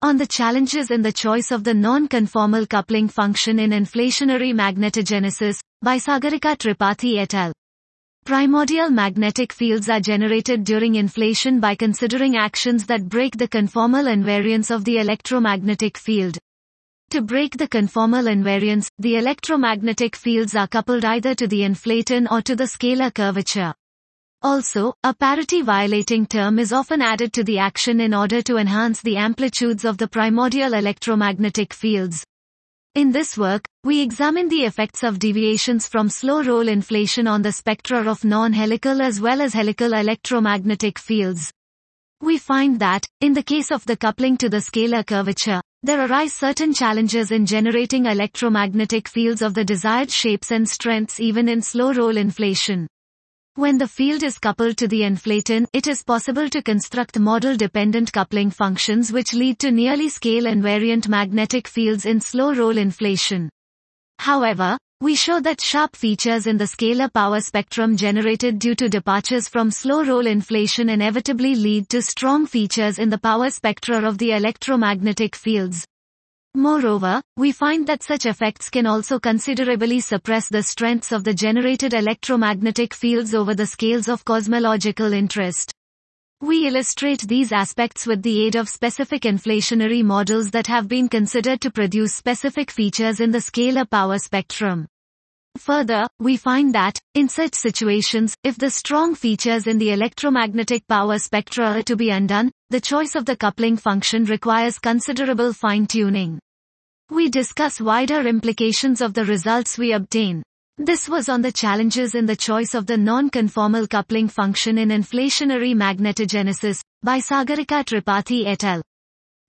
On the challenges in the choice of the non-conformal coupling function in inflationary magnetogenesis, by Sagarika Tripathi et al. Primordial magnetic fields are generated during inflation by considering actions that break the conformal invariance of the electromagnetic field. To break the conformal invariance, the electromagnetic fields are coupled either to the inflaton or to the scalar curvature. Also, a parity-violating term is often added to the action in order to enhance the amplitudes of the primordial electromagnetic fields. In this work, we examine the effects of deviations from slow roll inflation on the spectra of non-helical as well as helical electromagnetic fields. We find that, in the case of the coupling to the scalar curvature, there arise certain challenges in generating electromagnetic fields of the desired shapes and strengths even in slow roll inflation. When the field is coupled to the inflaton, it is possible to construct model-dependent coupling functions which lead to nearly scale-invariant magnetic fields in slow roll inflation. However, we show that sharp features in the scalar power spectrum generated due to departures from slow roll inflation inevitably lead to strong features in the power spectra of the electromagnetic fields. Moreover, we find that such effects can also considerably suppress the strengths of the generated electromagnetic fields over the scales of cosmological interest. We illustrate these aspects with the aid of specific inflationary models that have been considered to produce specific features in the scalar power spectrum. Further, we find that, in such situations, if the strong features in the electromagnetic power spectra are to be undone, the choice of the coupling function requires considerable fine-tuning. We discuss wider implications of the results we obtain. This was on the challenges in the choice of the non-conformal coupling function in inflationary magnetogenesis, by Sagarika Tripathi et al.